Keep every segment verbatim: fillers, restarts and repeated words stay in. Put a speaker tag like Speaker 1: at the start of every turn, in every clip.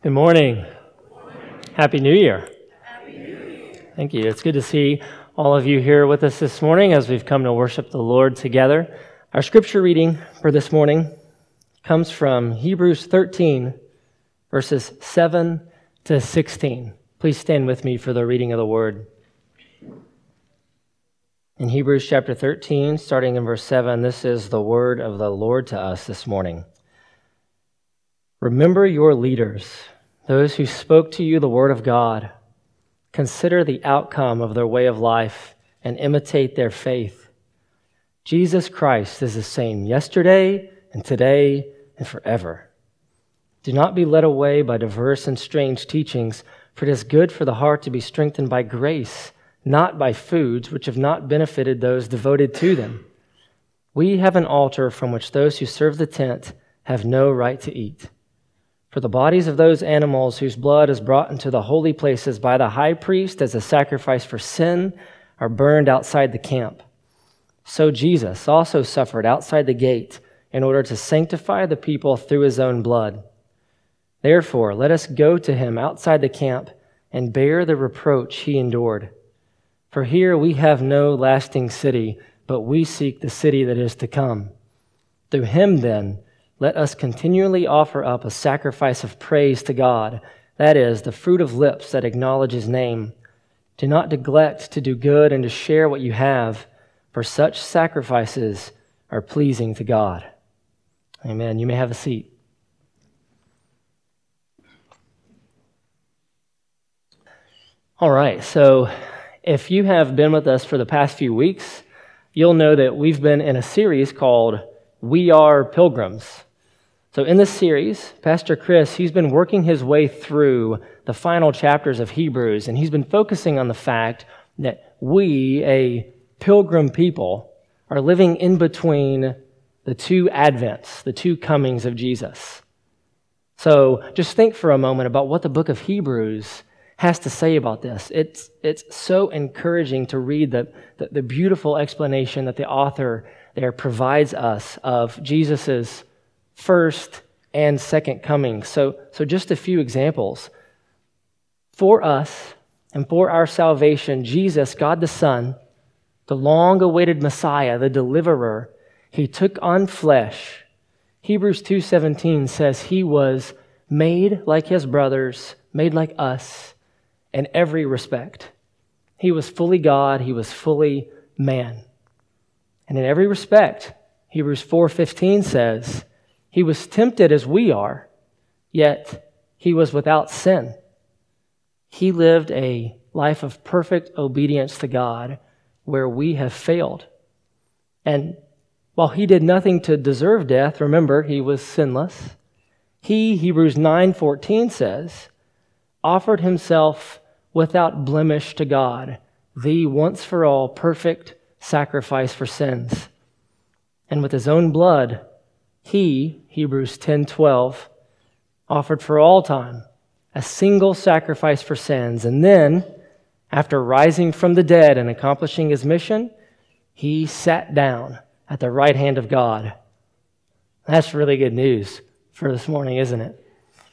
Speaker 1: Good morning. Happy New Year. Thank you. It's good to see all of you here with us this morning as we've come to worship the Lord together. Our scripture reading for this morning comes from Hebrews thirteen, verses seven to sixteen. Please stand with me for the reading of the word. In Hebrews chapter thirteen, starting in verse seven, this is the word of the Lord to us this morning. Remember your leaders, those who spoke to you the word of God. Consider the outcome of their way of life and imitate their faith. Jesus Christ is the same yesterday and today and forever. Do not be led away by diverse and strange teachings, for it is good for the heart to be strengthened by grace, not by foods which have not benefited those devoted to them. We have an altar from which those who serve the tent have no right to eat. For the bodies of those animals whose blood is brought into the holy places by the high priest as a sacrifice for sin are burned outside the camp. So Jesus also suffered outside the gate in order to sanctify the people through his own blood. Therefore, let us go to him outside the camp and bear the reproach he endured. For here we have no lasting city, but we seek the city that is to come. Through him, then, let us continually offer up a sacrifice of praise to God, that is, the fruit of lips that acknowledge his name. Do not neglect to do good and to share what you have, for such sacrifices are pleasing to God. Amen. You may have a seat. All right, so if you have been with us for the past few weeks, you'll know that we've been in a series called We Are Pilgrims. So in this series, Pastor Chris, he's been working his way through the final chapters of Hebrews, and he's been focusing on the fact that we, a pilgrim people, are living in between the two advents, the two comings of Jesus. So just think for a moment about what the book of Hebrews has to say about this. It's it's so encouraging to read the, the, the beautiful explanation that the author there provides us of Jesus's first and second coming. So, so just a few examples. For us and for our salvation, Jesus, God the Son, the long-awaited Messiah, the deliverer, he took on flesh. Hebrews two seventeen says he was made like his brothers, made like us in every respect. He was fully God, he was fully man. And in every respect, Hebrews four fifteen says, he was tempted as we are, yet he was without sin. He lived a life of perfect obedience to God where we have failed. And while he did nothing to deserve death, remember, he was sinless. He, Hebrews nine fourteen says, offered himself without blemish to God, the once-for-all perfect sacrifice for sins. And with his own blood, he, Hebrews ten twelve, offered for all time a single sacrifice for sins. And then, after rising from the dead and accomplishing his mission, he sat down at the right hand of God. That's really good news for this morning, isn't it?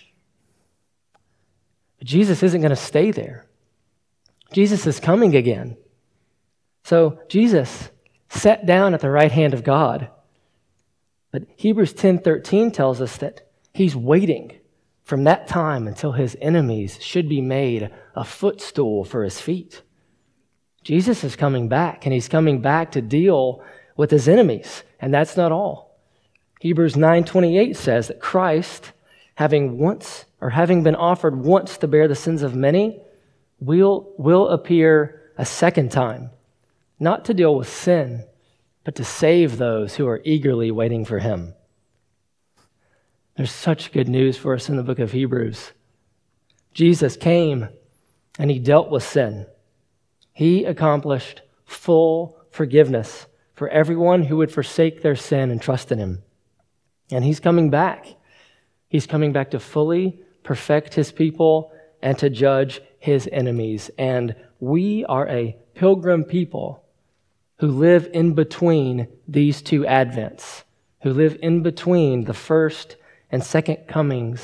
Speaker 1: But Jesus isn't going to stay there. Jesus is coming again. So Jesus sat down at the right hand of God. But Hebrews ten thirteen tells us that he's waiting from that time until his enemies should be made a footstool for his feet. Jesus is coming back, and he's coming back to deal with his enemies, and that's not all. Hebrews nine twenty-eight says that Christ, having once or having been offered once to bear the sins of many, will, will appear a second time, not to deal with sin, but to save those who are eagerly waiting for him. There's such good news for us in the book of Hebrews. Jesus came and he dealt with sin. He accomplished full forgiveness for everyone who would forsake their sin and trust in him. And he's coming back. He's coming back to fully perfect his people and to judge his enemies. And we are a pilgrim people who live in between these two advents, who live in between the first and second comings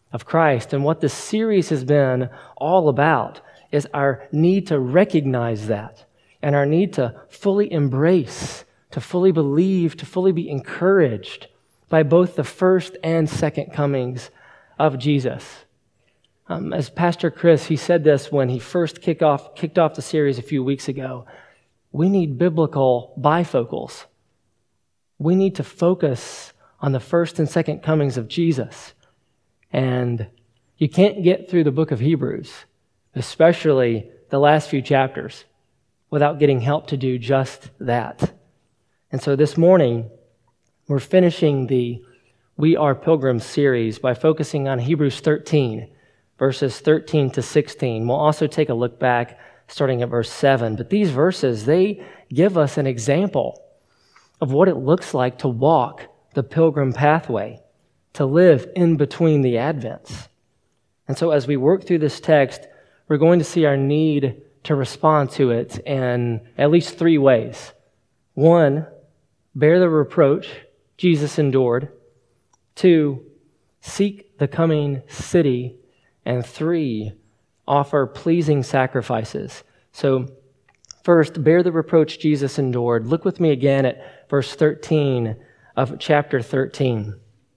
Speaker 1: of Christ. And what this series has been all about is our need to recognize that and our need to fully embrace, to fully believe, to fully be encouraged by both the first and second comings of Jesus. Um, as Pastor Chris, he said this when he first kicked off, kicked off the series a few weeks ago. We need biblical bifocals. We need to focus on the first and second comings of Jesus. And you can't get through the book of Hebrews, especially the last few chapters, without getting help to do just that. And so this morning, we're finishing the We Are Pilgrims series by focusing on Hebrews thirteen, verses thirteen to sixteen. We'll also take a look back starting at verse seven. But these verses, they give us an example of what it looks like to walk the pilgrim pathway, to live in between the Advents. And so as we work through this text, we're going to see our need to respond to it in at least three ways. One, bear the reproach Jesus endured. Two, seek the coming city. And three, offer pleasing sacrifices. So first, bear the reproach Jesus endured. Look with me again at verse thirteen of chapter thirteen.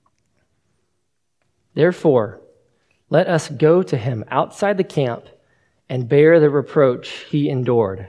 Speaker 1: Therefore, let us go to him outside the camp and bear the reproach he endured.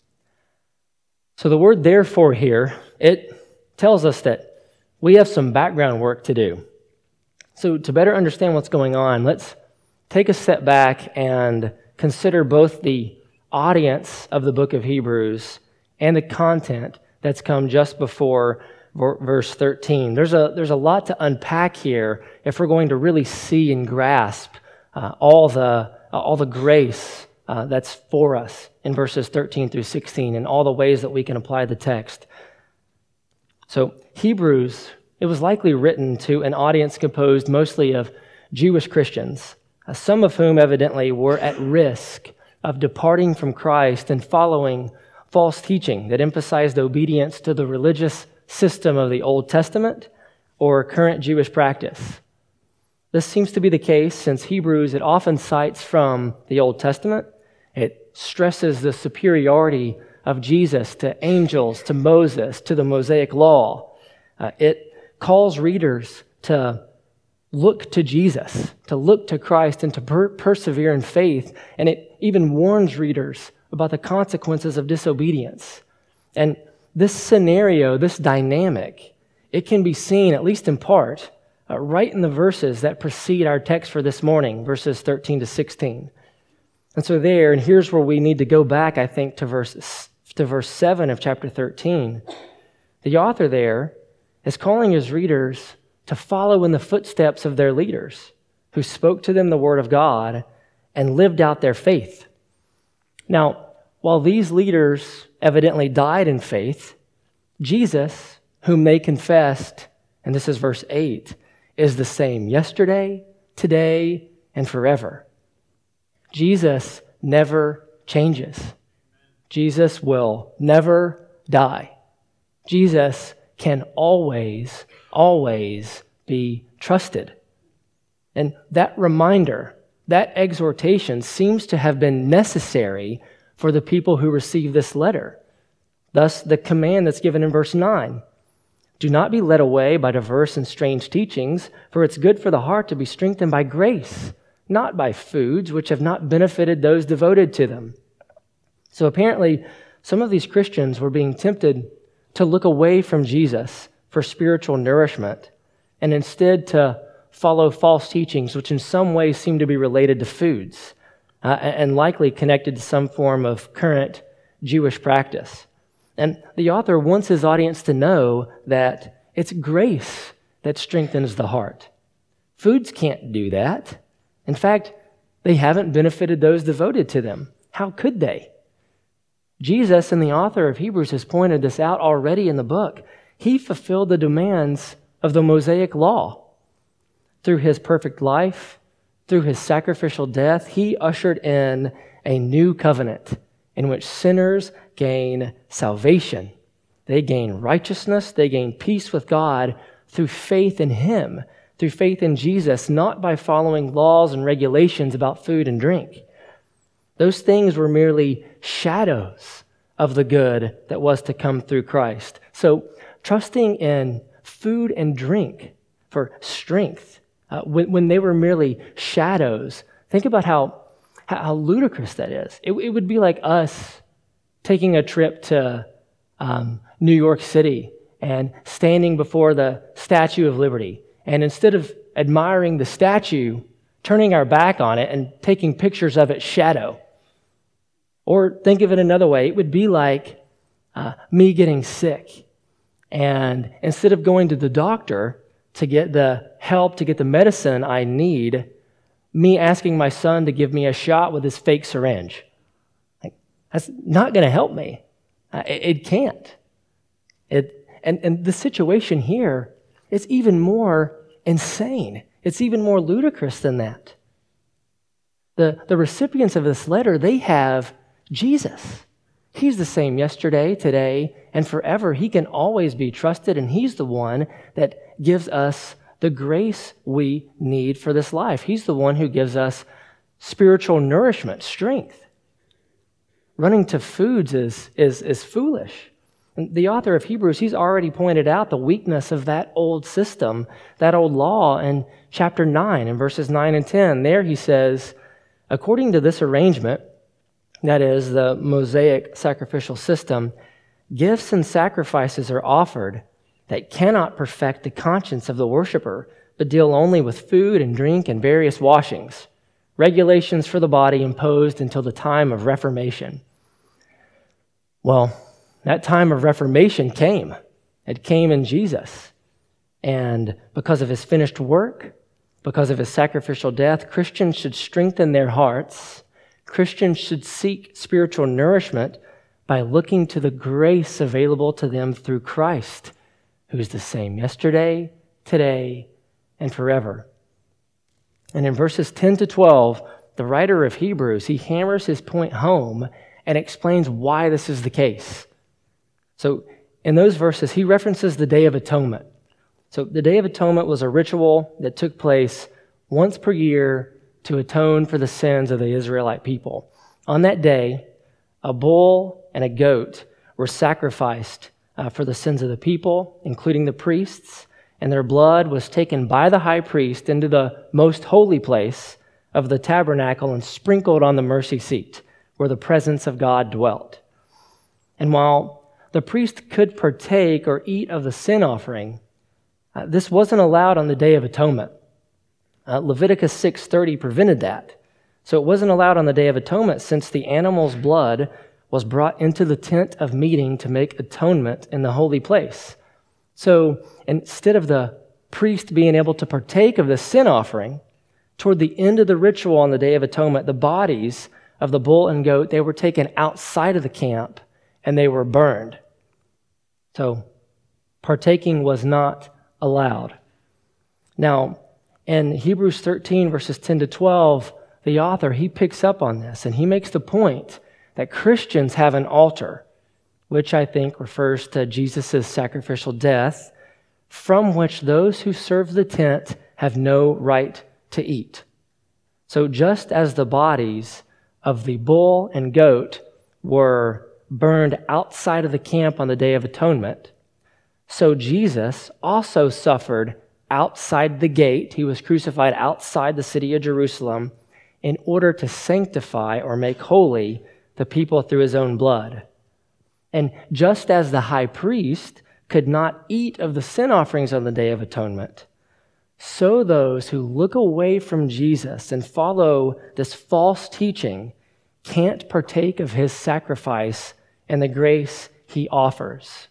Speaker 1: So the word therefore here, it tells us that we have some background work to do. So to better understand what's going on, let's take a step back and consider both the audience of the book of Hebrews and the content that's come just before verse thirteen. There's a, there's a lot to unpack here if we're going to really see and grasp uh, all the, uh, all the grace uh, that's for us in verses thirteen through sixteen and all the ways that we can apply the text. So Hebrews, it was likely written to an audience composed mostly of Jewish Christians, uh, some of whom evidently were at risk of departing from Christ and following false teaching that emphasized obedience to the religious system of the Old Testament or current Jewish practice. This seems to be the case since Hebrews, it often cites from the Old Testament. It stresses the superiority of Jesus to angels, to Moses, to the Mosaic law. Uh, it calls readers to look to Jesus, to look to Christ, and to per- persevere in faith. And it even warns readers about the consequences of disobedience. And this scenario, this dynamic, it can be seen, at least in part, uh, right in the verses that precede our text for this morning, verses thirteen to sixteen. And so there, and here's where we need to go back, I think, to verse, to verse seven of chapter thirteen. The author there is calling his readers to follow in the footsteps of their leaders who spoke to them the word of God and lived out their faith. Now, while these leaders evidently died in faith, Jesus, whom they confessed, and this is verse eight, is the same yesterday, today, and forever. Jesus never changes. Jesus will never die. Jesus can always, always be trusted. And that reminder, that exhortation seems to have been necessary for the people who received this letter. Thus, the command that's given in verse nine, do not be led away by diverse and strange teachings, for it's good for the heart to be strengthened by grace, not by foods which have not benefited those devoted to them. So apparently, some of these Christians were being tempted to look away from Jesus for spiritual nourishment and instead to follow false teachings, which in some ways seem to be related to foods uh, and likely connected to some form of current Jewish practice. And the author wants his audience to know that it's grace that strengthens the heart. Foods can't do that. In fact, they haven't benefited those devoted to them. How could they? Jesus, and the author of Hebrews, has pointed this out already in the book. He fulfilled the demands of the Mosaic law. Through his perfect life, through his sacrificial death, he ushered in a new covenant in which sinners gain salvation. They gain righteousness, they gain peace with God through faith in him, through faith in Jesus, not by following laws and regulations about food and drink. Those things were merely shadows of the good that was to come through Christ. So trusting in food and drink for strength, uh, when, when they were merely shadows, think about how, how, how ludicrous that is. It, it would be like us taking a trip to um, New York City and standing before the Statue of Liberty. And instead of admiring the statue, turning our back on it and taking pictures of its shadow. Or think of it another way. It would be like uh, me getting sick. And instead of going to the doctor to get the help, to get the medicine I need, me asking my son to give me a shot with his fake syringe. Like, that's not going to help me. Uh, it, it can't. It, and, and the situation here is even more insane. It's even more ludicrous than that. The, the recipients of this letter, they have Jesus. He's the same yesterday, today, and forever. He can always be trusted, and He's the one that gives us the grace we need for this life. He's the one who gives us spiritual nourishment, strength. Running to foods is, is, is foolish. And the author of Hebrews, he's already pointed out the weakness of that old system, that old law in chapter nine, in verses nine and ten. There he says, according to this arrangement, that is, the Mosaic sacrificial system, gifts and sacrifices are offered that cannot perfect the conscience of the worshiper, but deal only with food and drink and various washings, regulations for the body imposed until the time of Reformation. Well, that time of Reformation came. It came in Jesus. And because of His finished work, because of His sacrificial death, Christians should strengthen their hearts. Christians should seek spiritual nourishment by looking to the grace available to them through Christ, who's the same yesterday, today, and forever. And in verses ten to twelve, the writer of Hebrews, he hammers his point home and explains why this is the case. So in those verses, he references the Day of Atonement. So the Day of Atonement was a ritual that took place once per year to atone for the sins of the Israelite people. On that day, a bull and a goat were sacrificed uh, for the sins of the people, including the priests, and their blood was taken by the high priest into the most holy place of the tabernacle and sprinkled on the mercy seat, where the presence of God dwelt. And while the priest could partake or eat of the sin offering, uh, this wasn't allowed on the Day of Atonement. Uh, Leviticus six thirty prevented that. So it wasn't allowed on the Day of Atonement since the animal's blood was brought into the tent of meeting to make atonement in the holy place. So instead of the priest being able to partake of the sin offering, toward the end of the ritual on the Day of Atonement, the bodies of the bull and goat, they were taken outside of the camp and they were burned. So partaking was not allowed. Now, in Hebrews thirteen, verses ten to twelve, the author, he picks up on this and he makes the point that Christians have an altar, which I think refers to Jesus' sacrificial death, from which those who serve the tent have no right to eat. So just as the bodies of the bull and goat were burned outside of the camp on the Day of Atonement, so Jesus also suffered outside the gate. He was crucified outside the city of Jerusalem in order to sanctify or make holy the people through His own blood. And just as the high priest could not eat of the sin offerings on the Day of Atonement, so those who look away from Jesus and follow this false teaching can't partake of His sacrifice and the grace He offers.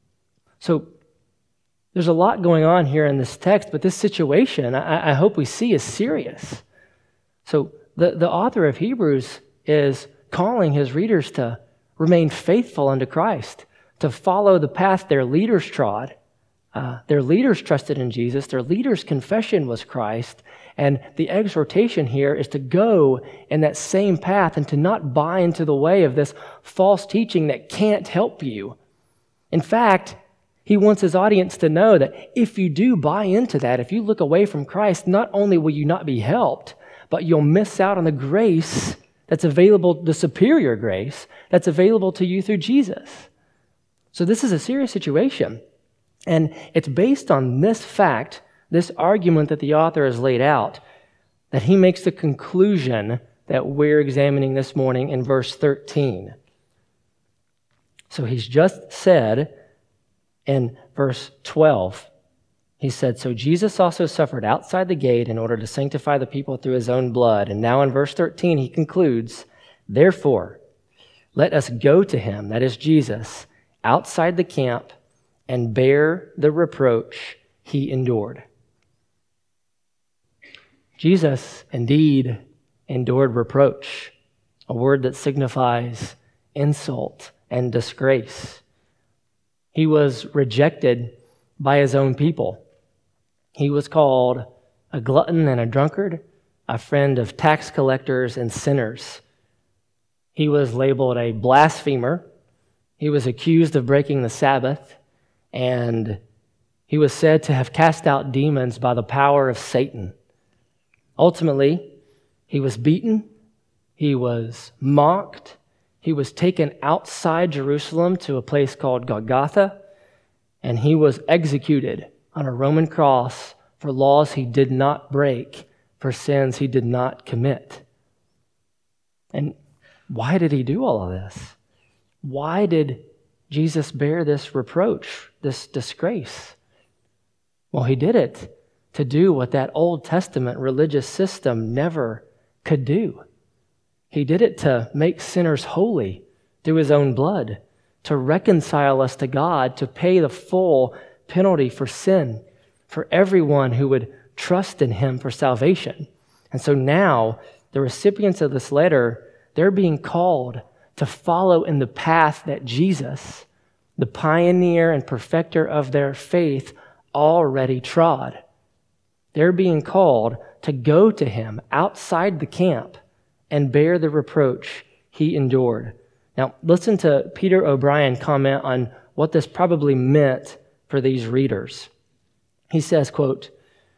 Speaker 1: So there's a lot going on here in this text, but this situation, I, I hope we see, is serious. So the, the author of Hebrews is calling his readers to remain faithful unto Christ, to follow the path their leaders trod. Uh, their leaders trusted in Jesus. Their leaders' confession was Christ. And the exhortation here is to go in that same path and to not buy into the way of this false teaching that can't help you. In fact, He wants his audience to know that if you do buy into that, if you look away from Christ, not only will you not be helped, but you'll miss out on the grace that's available, the superior grace that's available to you through Jesus. So this is a serious situation. And it's based on this fact, this argument that the author has laid out, that he makes the conclusion that we're examining this morning in verse thirteen. So he's just said in verse twelve, he said, so Jesus also suffered outside the gate in order to sanctify the people through his own blood. And now in verse thirteen, he concludes, therefore, let us go to him, that is Jesus, outside the camp and bear the reproach he endured. Jesus indeed endured reproach, a word that signifies insult and disgrace. He was rejected by his own people. He was called a glutton and a drunkard, a friend of tax collectors and sinners. He was labeled a blasphemer. He was accused of breaking the Sabbath, and he was said to have cast out demons by the power of Satan. Ultimately, he was beaten, he was mocked, he was taken outside Jerusalem to a place called Golgotha, and he was executed on a Roman cross for laws he did not break, for sins he did not commit. And why did he do all of this? Why did Jesus bear this reproach, this disgrace? Well, he did it to do what that Old Testament religious system never could do. He did it to make sinners holy through his own blood, to reconcile us to God, to pay the full penalty for sin for everyone who would trust in him for salvation. And so now the recipients of this letter, they're being called to follow in the path that Jesus, the pioneer and perfecter of their faith, already trod. They're being called to go to him outside the camp and bear the reproach he endured. Now, listen to Peter O'Brien comment on what this probably meant for these readers. He says, quote,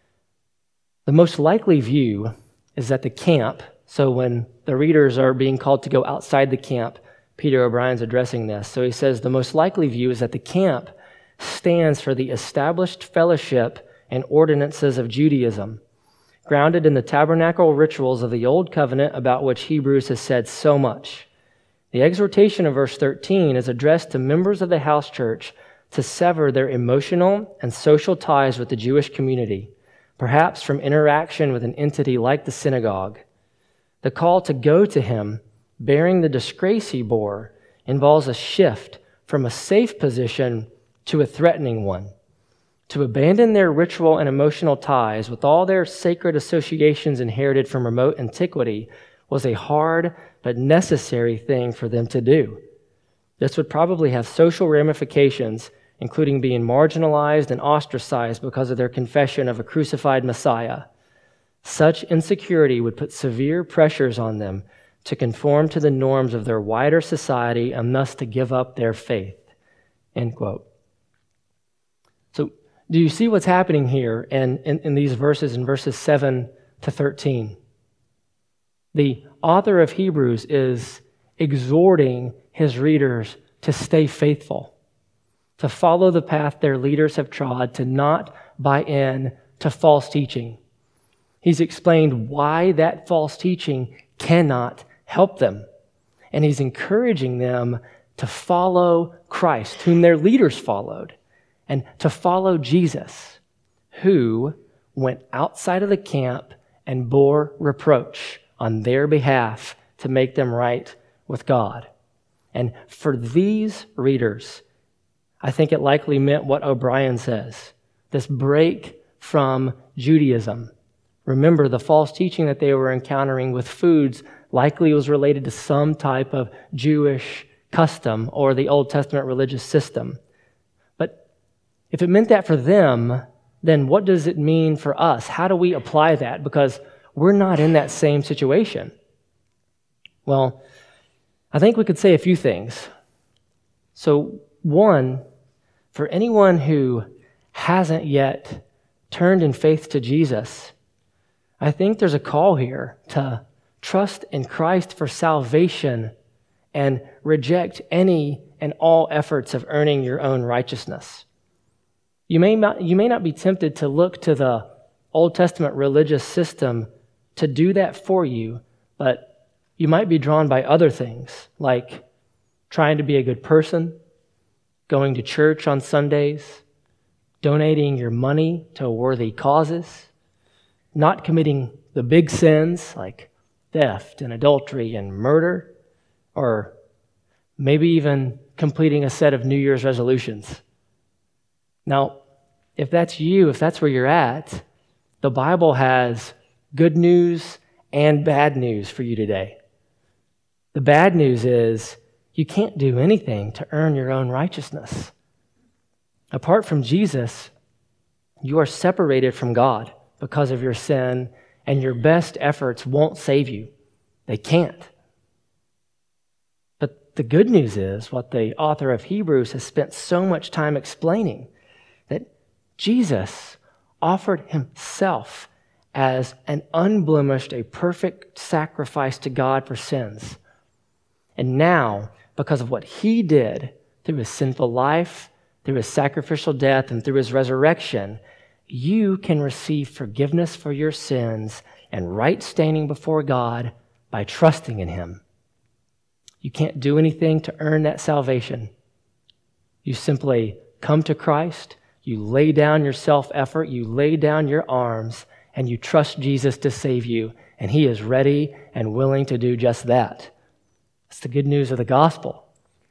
Speaker 1: the most likely view is that the camp, so when the readers are being called to go outside the camp, Peter O'Brien's addressing this. So he says, the most likely view is that the camp stands for the established fellowship and ordinances of Judaism, grounded in the tabernacle rituals of the Old Covenant about which Hebrews has said so much. The exhortation of verse thirteen is addressed to members of the house church to sever their emotional and social ties with the Jewish community, perhaps from interaction with an entity like the synagogue. The call to go to him, bearing the disgrace he bore, involves a shift from a safe position to a threatening one. To abandon their ritual and emotional ties with all their sacred associations inherited from remote antiquity was a hard but necessary thing for them to do. This would probably have social ramifications, including being marginalized and ostracized because of their confession of a crucified Messiah. Such insecurity would put severe pressures on them to conform to the norms of their wider society and thus to give up their faith. End quote. So, do you see what's happening here in, in, in these verses, in verses seven to thirteen? The author of Hebrews is exhorting his readers to stay faithful, to follow the path their leaders have trod, to not buy in to false teaching. He's explained why that false teaching cannot help them. And he's encouraging them to follow Christ, whom their leaders followed, and to follow Jesus, who went outside of the camp and bore reproach on their behalf to make them right with God. And for these readers, I think it likely meant what O'Brien says, this break from Judaism. Remember, the false teaching that they were encountering with foods likely was related to some type of Jewish custom or the Old Testament religious system. But if it meant that for them, then what does it mean for us? How do we apply that? Because we're not in that same situation. Well, I think we could say a few things. So, one, for anyone who hasn't yet turned in faith to Jesus, I think there's a call here to trust in Christ for salvation and reject any and all efforts of earning your own righteousness. You may not, you may not be tempted to look to the Old Testament religious system to do that for you, but you might be drawn by other things, like trying to be a good person, going to church on Sundays, donating your money to worthy causes, not committing the big sins like theft and adultery and murder, or maybe even completing a set of New Year's resolutions. Now, if that's you, if that's where you're at, the Bible has good news and bad news for you today. The bad news is you can't do anything to earn your own righteousness. Apart from Jesus, you are separated from God because of your sin, and your best efforts won't save you. They can't. But the good news is what the author of Hebrews has spent so much time explaining, that Jesus offered himself as an unblemished, a perfect sacrifice to God for sins. And now, because of what he did through his sinful life, through his sacrificial death, and through his resurrection, you can receive forgiveness for your sins and right standing before God by trusting in him. You can't do anything to earn that salvation. You simply come to Christ, you lay down your self-effort, you lay down your arms, and you trust Jesus to save you, and he is ready and willing to do just that. That's the good news of the gospel.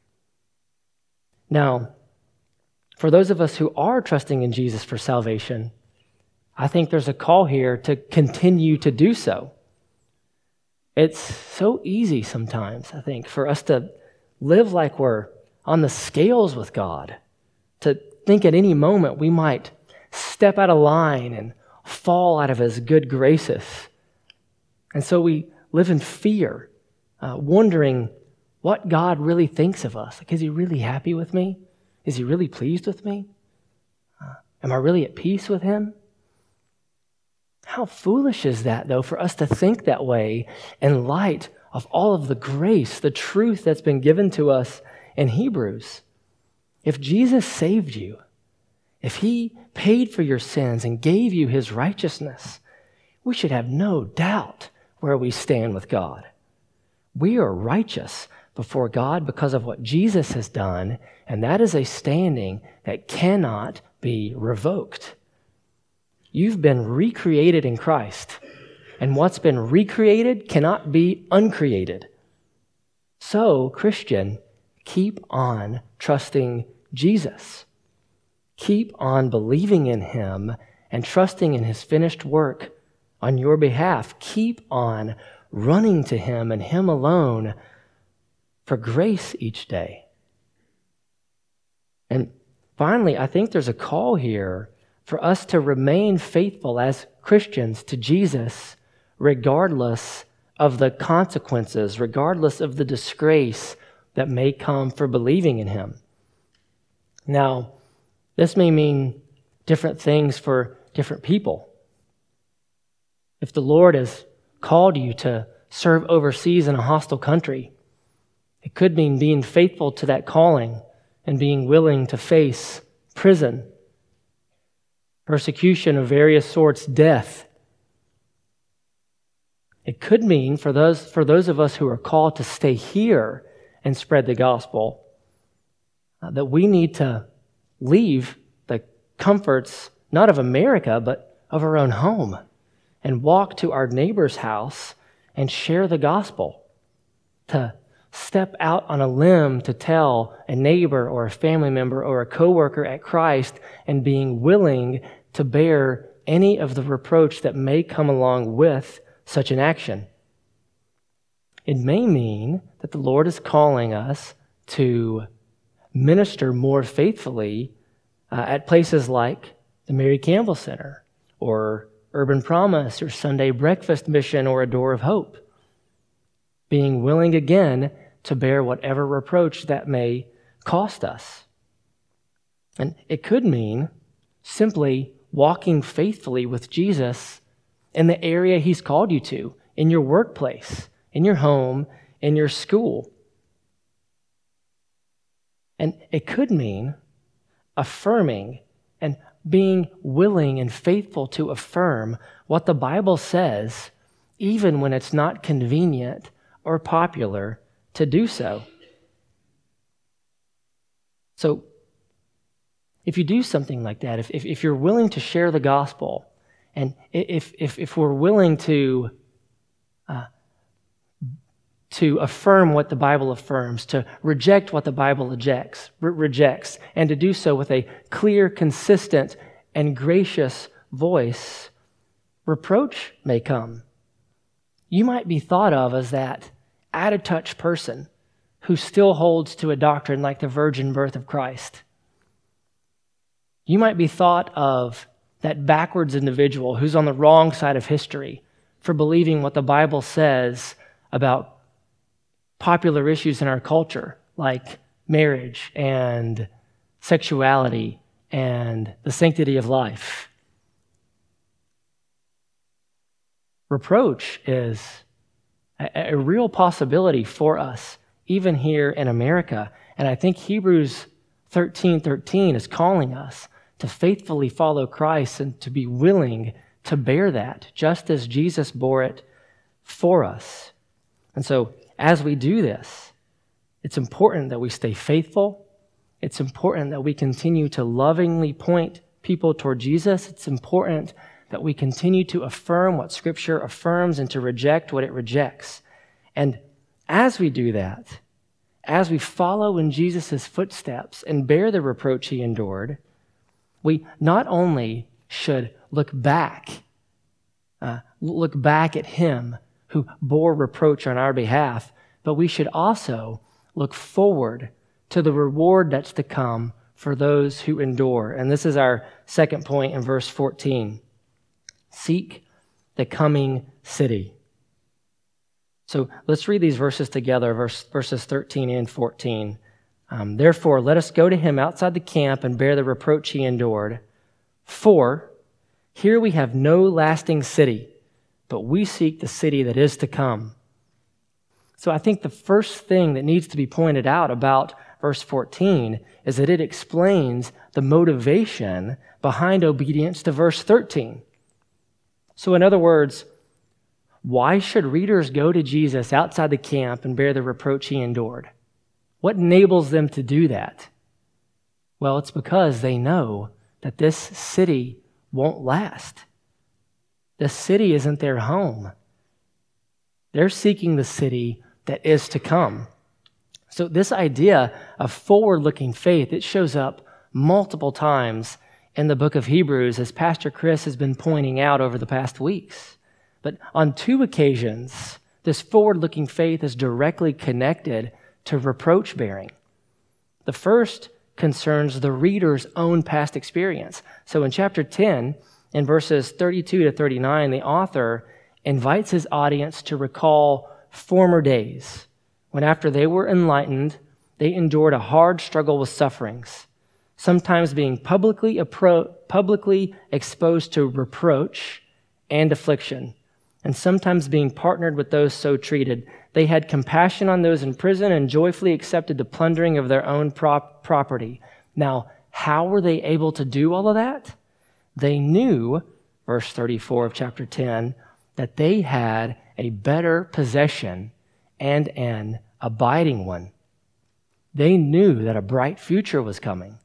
Speaker 1: Now, for those of us who are trusting in Jesus for salvation, I think there's a call here to continue to do so. It's so easy sometimes, I think, for us to live like we're on the scales with God, to think at any moment we might step out of line and fall out of his good graces. And so we live in fear, uh, wondering what God really thinks of us. Like, is he really happy with me? Is he really pleased with me? Uh, am I really at peace with him? How foolish is that, though, for us to think that way in light of all of the grace, the truth that's been given to us in Hebrews. If Jesus saved you, if he paid for your sins and gave you his righteousness, we should have no doubt where we stand with God. We are righteous before God because of what Jesus has done, and that is a standing that cannot be revoked. You've been recreated in Christ, and what's been recreated cannot be uncreated. So, Christian, keep on trusting Jesus. Keep on believing in him and trusting in his finished work on your behalf. Keep on running to him and him alone for grace each day. And finally, I think there's a call here for us to remain faithful as Christians to Jesus regardless of the consequences, regardless of the disgrace that may come for believing in him. Now, this may mean different things for different people. If the Lord has called you to serve overseas in a hostile country, it could mean being faithful to that calling and being willing to face prison, persecution of various sorts, death. It could mean for those, for those of us who are called to stay here and spread the gospel, uh, that we need to leave the comforts, not of America, but of our own home, and walk to our neighbor's house and share the gospel, to step out on a limb to tell a neighbor or a family member or a coworker at Christ, and being willing to bear any of the reproach that may come along with such an action. It may mean that the Lord is calling us to minister more faithfully uh, at places like the Mary Campbell Center or Urban Promise or Sunday Breakfast Mission or A Door of Hope, being willing again to bear whatever reproach that may cost us. And it could mean simply walking faithfully with Jesus in the area he's called you to, in your workplace, in your home, in your school. And it could mean affirming and being willing and faithful to affirm what the Bible says, even when it's not convenient or popular to do so. So, if you do something like that, if, if, if you're willing to share the gospel, and if, if, if we're willing to, uh, to affirm what the Bible affirms, to reject what the Bible rejects, re- rejects, and to do so with a clear, consistent, and gracious voice, reproach may come. You might be thought of as that out-of-touch person who still holds to a doctrine like the virgin birth of Christ. You might be thought of that backwards individual who's on the wrong side of history for believing what the Bible says about popular issues in our culture, like marriage and sexuality and the sanctity of life. Reproach is a, a real possibility for us, even here in America. And I think Hebrews thirteen thirteen is calling us to faithfully follow Christ and to be willing to bear that, just as Jesus bore it for us. And so, as we do this, it's important that we stay faithful. It's important that we continue to lovingly point people toward Jesus. It's important that we continue to affirm what Scripture affirms and to reject what it rejects. And as we do that, as we follow in Jesus' footsteps and bear the reproach he endured, we not only should look back, uh, look back at him who bore reproach on our behalf, but we should also look forward to the reward that's to come for those who endure. And this is our second point in verse fourteen. Seek the coming city. So let's read these verses together, verse, verses thirteen and fourteen. Um, Therefore, let us go to him outside the camp and bear the reproach he endured. For here we have no lasting city, but we seek the city that is to come. So I think the first thing that needs to be pointed out about verse fourteen is that it explains the motivation behind obedience to verse thirteen. So in other words, why should readers go to Jesus outside the camp and bear the reproach he endured? What enables them to do that? Well, it's because they know that this city won't last. The city isn't their home. They're seeking the city that is to come. So this idea of forward-looking faith, it shows up multiple times in the book of Hebrews, as Pastor Chris has been pointing out over the past weeks. But on two occasions, this forward-looking faith is directly connected to reproach bearing. The first concerns the reader's own past experience. So in chapter ten, in verses thirty-two to thirty-nine, the author invites his audience to recall former days when, after they were enlightened, they endured a hard struggle with sufferings, sometimes being publicly appro- publicly exposed to reproach and affliction, and sometimes being partnered with those so treated. They had compassion on those in prison and joyfully accepted the plundering of their own prop- property. Now, how were they able to do all of that? They knew, verse thirty-four of chapter ten, that they had a better possession and an abiding one. They knew that a bright future was coming.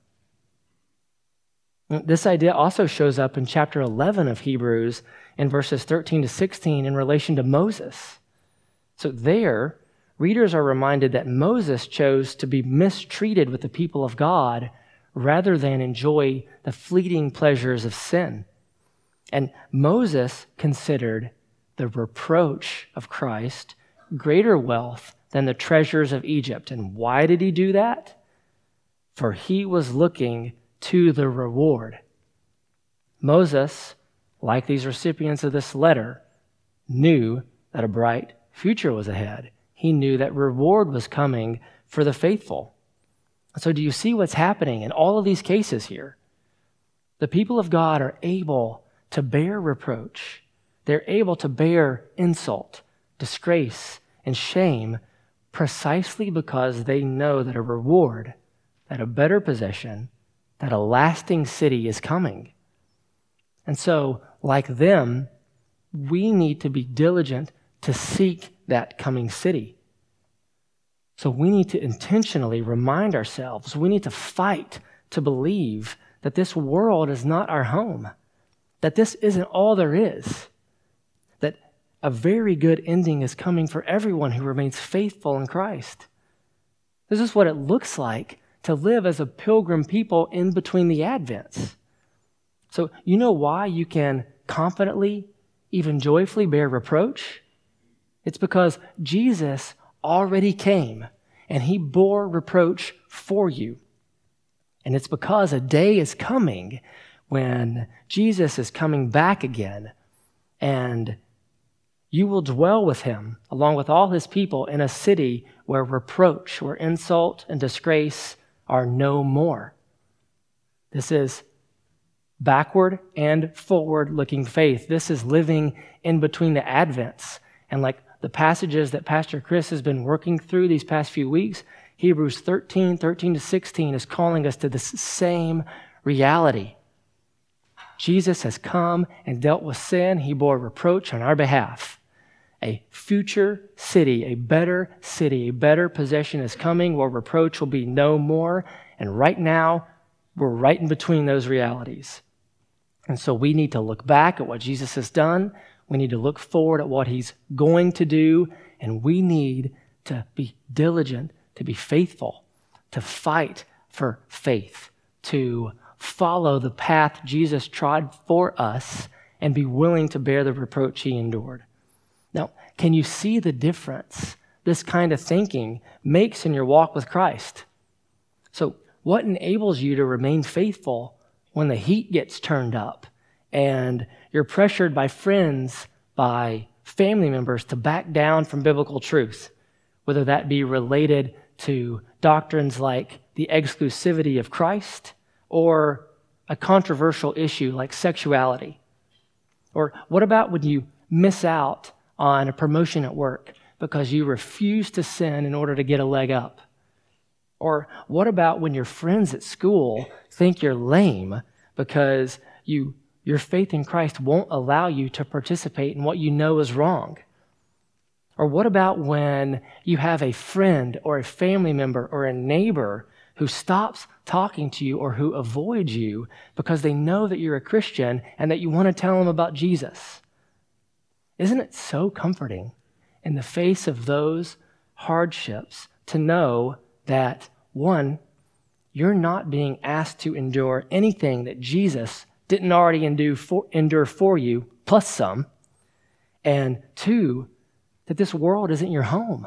Speaker 1: This idea also shows up in chapter eleven of Hebrews in verses thirteen to sixteen in relation to Moses. So there, readers are reminded that Moses chose to be mistreated with the people of God rather than enjoy the fleeting pleasures of sin. And Moses considered the reproach of Christ greater wealth than the treasures of Egypt. And why did he do that? For he was looking to the reward. Moses, like these recipients of this letter, knew that a bright future was ahead. He knew that reward was coming for the faithful. So do you see what's happening in all of these cases here? The people of God are able to bear reproach. They're able to bear insult, disgrace, and shame precisely because they know that a reward, that a better possession, that a lasting city is coming. And so, like them, we need to be diligent to seek that coming city. So we need to intentionally remind ourselves, we need to fight to believe that this world is not our home, that this isn't all there is, that a very good ending is coming for everyone who remains faithful in Christ. This is what it looks like to live as a pilgrim people in between the Advents. So you know why you can confidently, even joyfully bear reproach? It's because Jesus already came and he bore reproach for you. And it's because a day is coming when Jesus is coming back again and you will dwell with him along with all his people in a city where reproach, where insult and disgrace are no more. This is backward and forward looking faith. This is living in between the Advents. And like the passages that Pastor Chris has been working through these past few weeks, Hebrews thirteen, thirteen to sixteen is calling us to this same reality. Jesus has come and dealt with sin. He bore reproach on our behalf. A future city, a better city, a better possession is coming where reproach will be no more. And right now, we're right in between those realities. And so we need to look back at what Jesus has done. We need to look forward at what he's going to do. And we need to be diligent, to be faithful, to fight for faith, to follow the path Jesus trod for us and be willing to bear the reproach he endured. Now, can you see the difference this kind of thinking makes in your walk with Christ? So what enables you to remain faithful when the heat gets turned up and you're pressured by friends, by family members to back down from biblical truth, whether that be related to doctrines like the exclusivity of Christ or a controversial issue like sexuality? Or what about when you miss out on a promotion at work because you refuse to sin in order to get a leg up? Or what about when your friends at school think you're lame because you your faith in Christ won't allow you to participate in what you know is wrong? Or what about when you have a friend or a family member or a neighbor who stops talking to you or who avoids you because they know that you're a Christian and that you want to tell them about Jesus? Isn't it so comforting in the face of those hardships to know that, one, you're not being asked to endure anything that Jesus didn't already endure for, endure for you, plus some, and two, that this world isn't your home.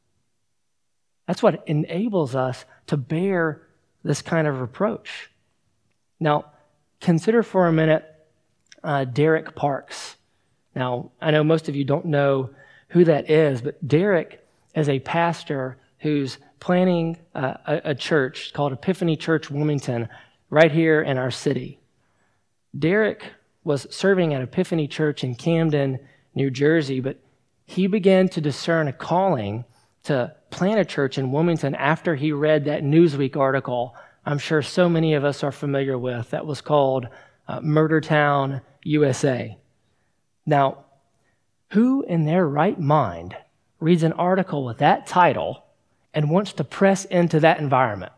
Speaker 1: That's what enables us to bear this kind of reproach. Now, consider for a minute uh, Derek Parks. Now, I know most of you don't know who that is, but Derek is a pastor who's planning uh, a, a church called Epiphany Church Wilmington right here in our city. Derek was serving at Epiphany Church in Camden, New Jersey, but he began to discern a calling to plant a church in Wilmington after he read that Newsweek article I'm sure so many of us are familiar with that was called uh, Murder Town, U S A. Now, who in their right mind reads an article with that title and wants to press into that environment?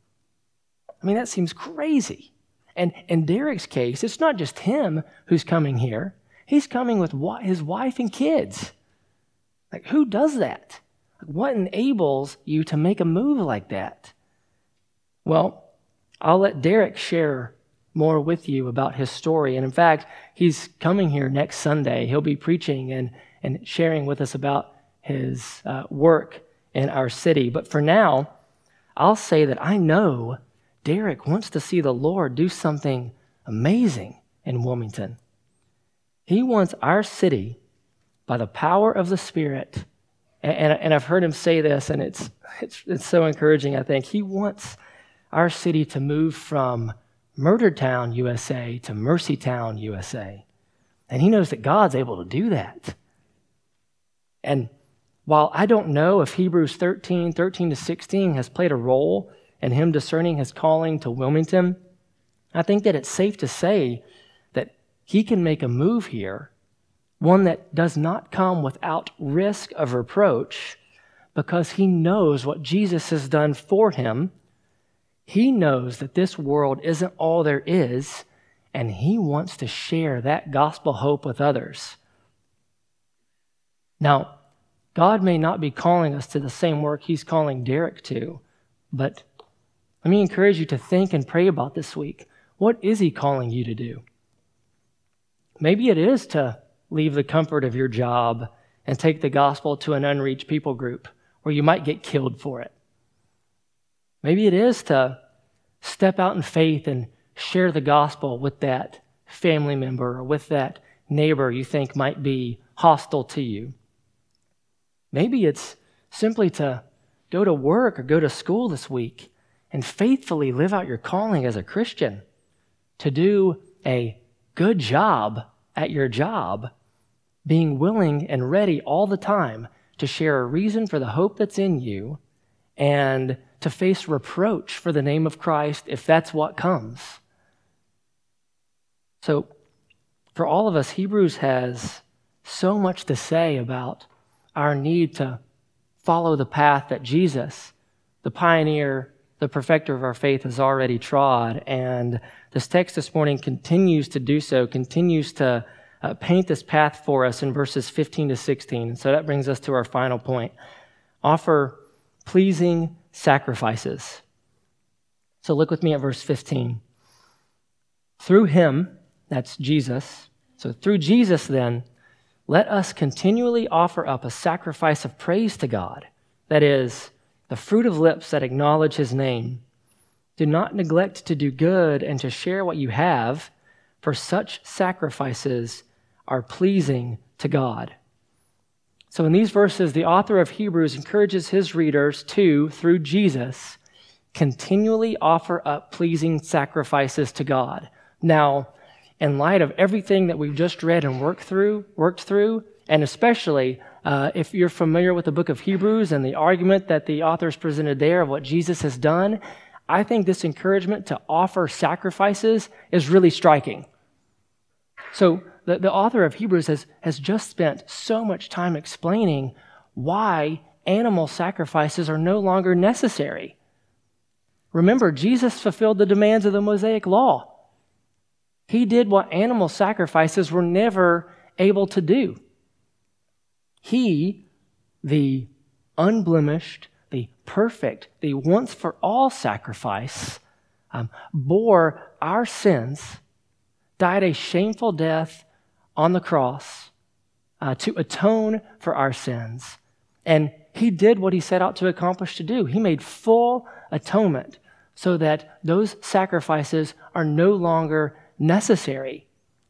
Speaker 1: I mean, that seems crazy. And in Derek's case, it's not just him who's coming here. He's coming with his wife and kids. Like, who does that? What enables you to make a move like that? Well, I'll let Derek share more with you about his story. And in fact, he's coming here next Sunday. He'll be preaching and, and sharing with us about his uh, work in our city. But for now, I'll say that I know Derek wants to see the Lord do something amazing in Wilmington. He wants our city, by the power of the Spirit, and, and, and I've heard him say this, and it's, it's it's so encouraging, I think. He wants our city to move from Murdertown, U S A to Mercytown, U S A. And he knows that God's able to do that. And while I don't know if Hebrews thirteen, thirteen to sixteen has played a role in him discerning his calling to Wilmington, I think that it's safe to say that he can make a move here, one that does not come without risk of reproach, because he knows what Jesus has done for him. He knows that this world isn't all there is, and he wants to share that gospel hope with others. Now, God may not be calling us to the same work he's calling Derek to, but let me encourage you to think and pray about this week. What is he calling you to do? Maybe it is to leave the comfort of your job and take the gospel to an unreached people group where you might get killed for it. Maybe it is to step out in faith and share the gospel with that family member or with that neighbor you think might be hostile to you. Maybe it's simply to go to work or go to school this week and faithfully live out your calling as a Christian, to do a good job at your job, being willing and ready all the time to share a reason for the hope that's in you and to face reproach for the name of Christ if that's what comes. So for all of us, Hebrews has so much to say about our need to follow the path that Jesus, the pioneer, the perfecter of our faith, has already trod. And this text this morning continues to do so, continues to uh, paint this path for us in verses fifteen to sixteen. And so that brings us to our final point. Offer pleasing sacrifices. So look with me at verse fifteen. Through him, that's Jesus, so through Jesus then, let us continually offer up a sacrifice of praise to God, that is, the fruit of lips that acknowledge his name. Do not neglect to do good and to share what you have, for such sacrifices are pleasing to God. So in these verses, the author of Hebrews encourages his readers to, through Jesus, continually offer up pleasing sacrifices to God. Now, in light of everything that we've just read and worked through, worked through, and especially uh, if you're familiar with the book of Hebrews and the argument that the authors presented there of what Jesus has done, I think this encouragement to offer sacrifices is really striking. So the, the author of Hebrews has, has just spent so much time explaining why animal sacrifices are no longer necessary. Remember, Jesus fulfilled the demands of the Mosaic Law. He did what animal sacrifices were never able to do. He, the unblemished, the perfect, the once-for-all sacrifice, um, bore our sins, died a shameful death on the cross uh, to atone for our sins. And he did what he set out to accomplish to do. He made full atonement so that those sacrifices are no longer necessary.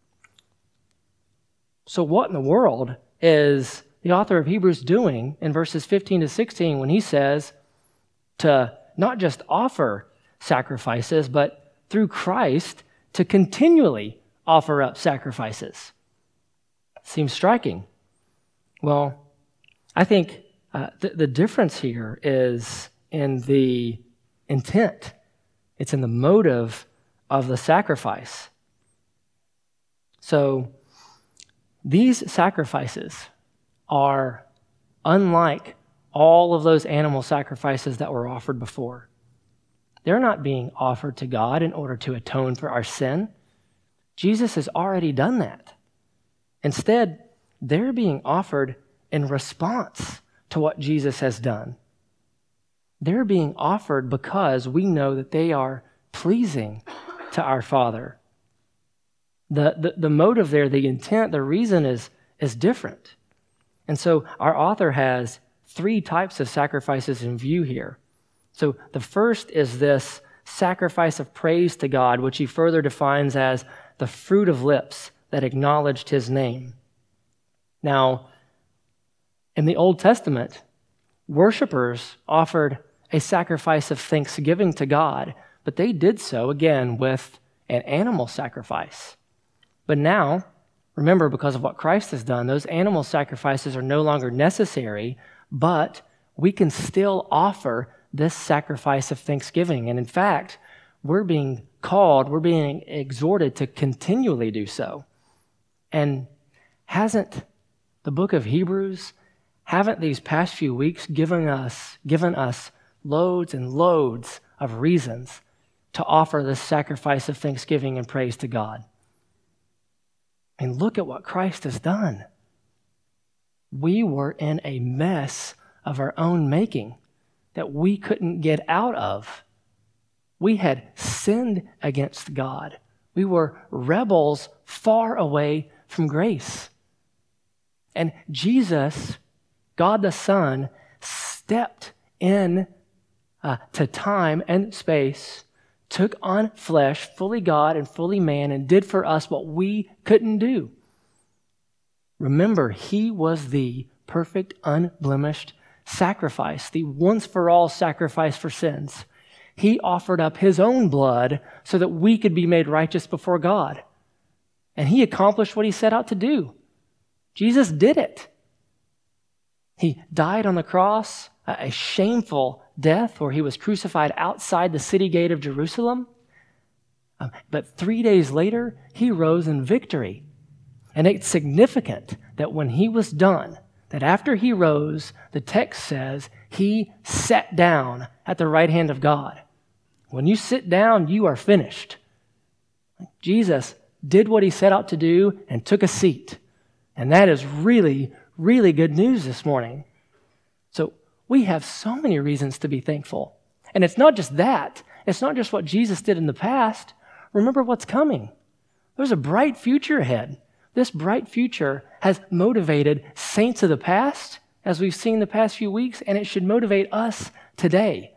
Speaker 1: So what in the world is the author of Hebrews doing in verses fifteen to sixteen when he says to not just offer sacrifices, but through Christ to continually offer up sacrifices? Seems striking. Well, I think uh, th- the difference here is in the intent. It's in the motive of the sacrifice. So these sacrifices are unlike all of those animal sacrifices that were offered before. They're not being offered to God in order to atone for our sin. Jesus has already done that. Instead, they're being offered in response to what Jesus has done. They're being offered because we know that they are pleasing to our Father. The, the, the motive there, the intent, the reason is, is different. And so our author has three types of sacrifices in view here. So the first is this sacrifice of praise to God, which he further defines as the fruit of lips that acknowledged his name. Now, in the Old Testament, worshipers offered a sacrifice of thanksgiving to God but they did so, again, with an animal sacrifice. But now, remember, because of what Christ has done, those animal sacrifices are no longer necessary, but we can still offer this sacrifice of thanksgiving. And in fact, we're being called, we're being exhorted to continually do so. And hasn't the book of Hebrews, haven't these past few weeks given us, given us loads and loads of reasons to offer this sacrifice of thanksgiving and praise to God? And look at what Christ has done. We were in a mess of our own making that we couldn't get out of. We had sinned against God. We were rebels far away from grace. And Jesus, God the Son, stepped in uh, to time and space, took on flesh, fully God and fully man, and did for us what we couldn't do. Remember, he was the perfect, unblemished sacrifice, the once-for-all sacrifice for sins. He offered up his own blood so that we could be made righteous before God. And he accomplished what he set out to do. Jesus did it. He died on the cross, a shameful death where he was crucified outside the city gate of Jerusalem. Um, but three days later, he rose in victory. And it's significant that when he was done, that after he rose, the text says he sat down at the right hand of God. When you sit down, you are finished. Jesus did what he set out to do and took a seat. And that is really, really good news this morning. So we have so many reasons to be thankful. And it's not just that. It's not just what Jesus did in the past. Remember what's coming. There's a bright future ahead. This bright future has motivated saints of the past, as we've seen the past few weeks, and it should motivate us today.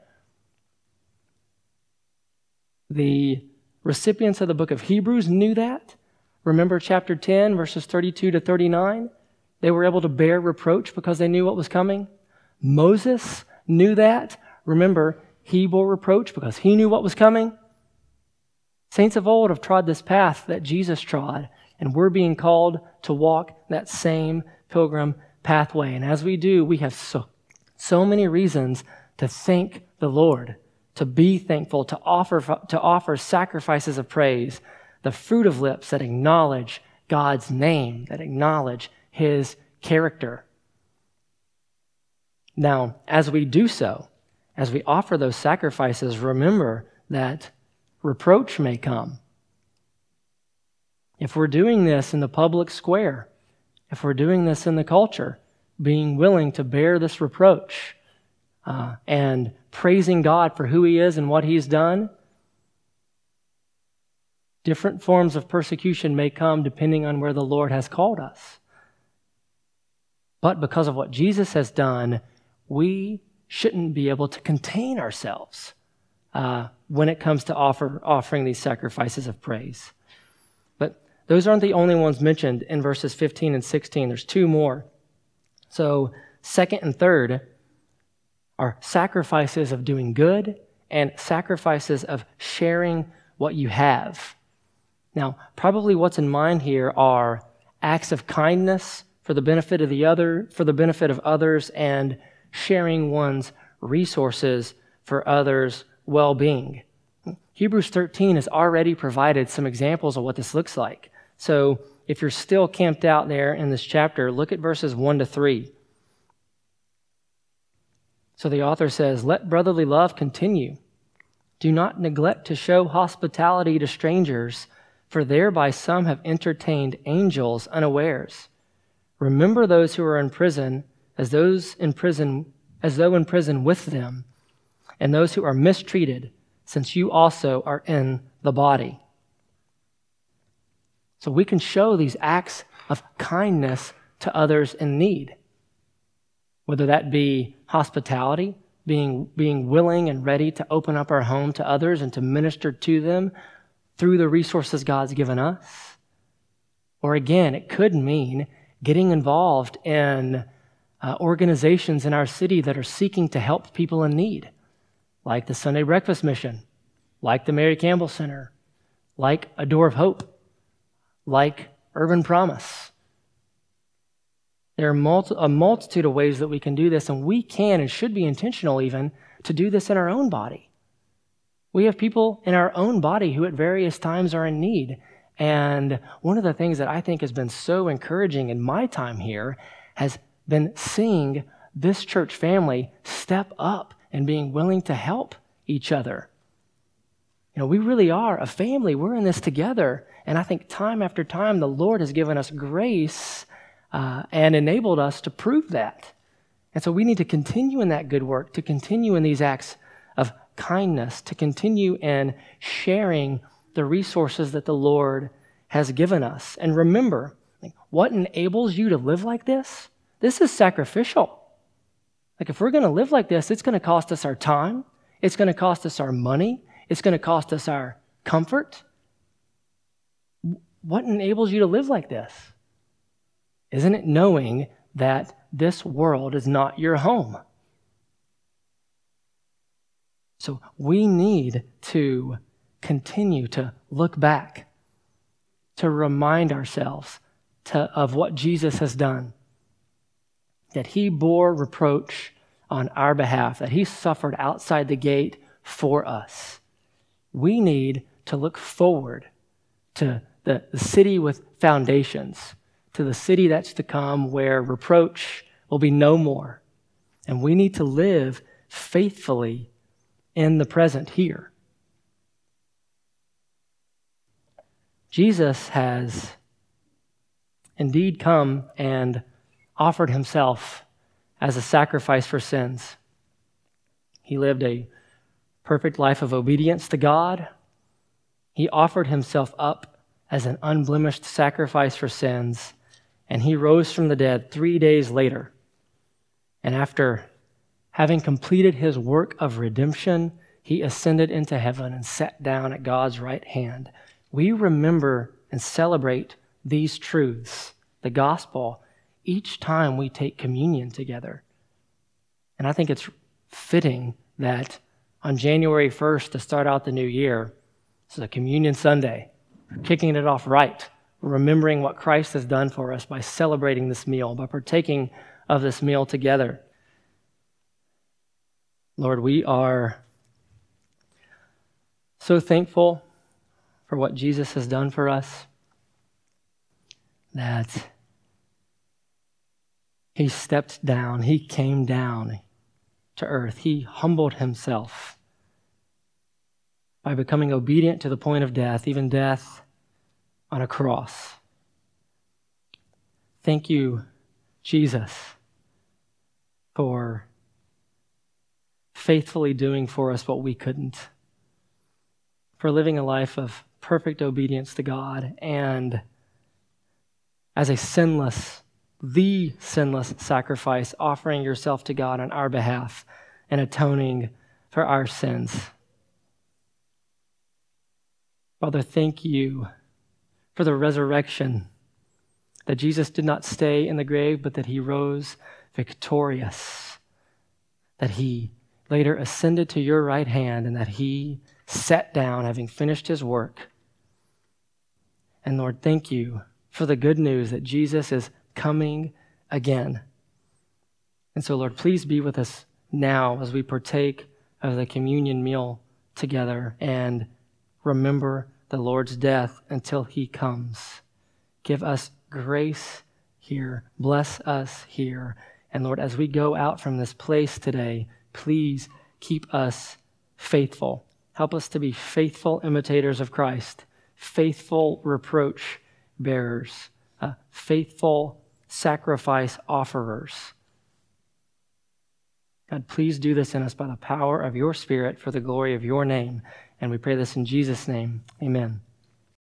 Speaker 1: The recipients of the book of Hebrews knew that. Remember chapter ten, verses thirty-two to thirty-nine? They were able to bear reproach because they knew what was coming. Moses knew that. Remember, he bore reproach because he knew what was coming. Saints of old have trod this path that Jesus trod, and we're being called to walk that same pilgrim pathway. And as we do, we have so, so many reasons to thank the Lord, to be thankful, to offer, to offer sacrifices of praise, the fruit of lips that acknowledge God's name, that acknowledge his character. Now, as we do so, as we offer those sacrifices, remember that reproach may come. If we're doing this in the public square, if we're doing this in the culture, being willing to bear this reproach uh, and praising God for who he is and what he's done, different forms of persecution may come depending on where the Lord has called us. But because of what Jesus has done, we shouldn't be able to contain ourselves uh, when it comes to offer, offering these sacrifices of praise. But those aren't the only ones mentioned in verses fifteen and sixteen. There's two more. So second and third are sacrifices of doing good and sacrifices of sharing what you have. Now, probably what's in mind here are acts of kindness for the benefit of the other, for the benefit of others, and sharing one's resources for others' well-being. Hebrews thirteen has already provided some examples of what this looks like. So if you're still camped out there in this chapter, look at verses one to three. So the author says, "Let brotherly love continue. Do not neglect to show hospitality to strangers, for thereby some have entertained angels unawares. Remember those who are in prison as those in prison, as though in prison with them, and those who are mistreated, since you also are in the body." So we can show these acts of kindness to others in need, whether that be hospitality, being, being willing and ready to open up our home to others and to minister to them through the resources God's given us. Or again, it could mean getting involved in uh, organizations in our city that are seeking to help people in need, like the Sunday Breakfast Mission, like the Mary Campbell Center, like A Door of Hope, like Urban Promise. There are multi- a multitude of ways that we can do this, and we can and should be intentional even to do this in our own body. We have people in our own body who at various times are in need. And one of the things that I think has been so encouraging in my time here has been seeing this church family step up and being willing to help each other. You know, we really are a family. We're in this together. And I think time after time, the Lord has given us grace uh, and enabled us to prove that. And so we need to continue in that good work, to continue in these acts of kindness, to continue in sharing the resources that the Lord has given us. And remember, like, what enables you to live like this? This is sacrificial. Like, if we're going to live like this, it's going to cost us our time. It's going to cost us our money. It's going to cost us our comfort. What enables you to live like this? Isn't it knowing that this world is not your home? So we need to continue to look back, to remind ourselves to, of what Jesus has done, that he bore reproach on our behalf, that he suffered outside the gate for us. We need to look forward to the, the city with foundations, to the city that's to come where reproach will be no more. And we need to live faithfully in the present here. Jesus has indeed come and offered himself as a sacrifice for sins. He lived a perfect life of obedience to God. He offered himself up as an unblemished sacrifice for sins, and he rose from the dead three days later. And after having completed his work of redemption, he ascended into heaven and sat down at God's right hand. We remember and celebrate these truths, the gospel, each time we take communion together. And I think it's fitting that on January first, to start out the new year, this is a communion Sunday, we're kicking it off right. We're remembering what Christ has done for us by celebrating this meal, by partaking of this meal together. Lord, we are so thankful for what Jesus has done for us, that he stepped down, he came down to earth, he humbled himself by becoming obedient to the point of death, even death on a cross. Thank you, Jesus, for faithfully doing for us what we couldn't, for living a life of perfect obedience to God, and as a sinless, the sinless sacrifice, offering yourself to God on our behalf and atoning for our sins. Father, thank you for the resurrection, that Jesus did not stay in the grave, but that he rose victorious, that he later ascended to your right hand, and that he sat down having finished his work. And Lord, thank you for the good news that Jesus is coming again. And so, Lord, please be with us now as we partake of the communion meal together and remember the Lord's death until he comes. Give us grace here. Bless us here. And Lord, as we go out from this place today, please keep us faithful. Help us to be faithful imitators of Christ, faithful reproach bearers, uh, faithful sacrifice offerers. God, please do this in us by the power of your Spirit for the glory of your name. And we pray this in Jesus' name. Amen.